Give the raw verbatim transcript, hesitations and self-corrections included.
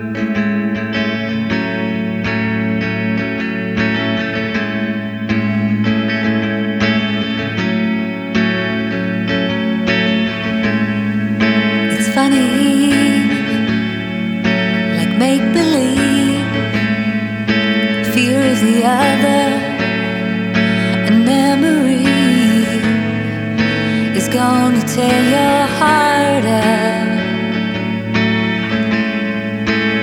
It's funny, like make believe, fear is the other, and memory is gonna tear your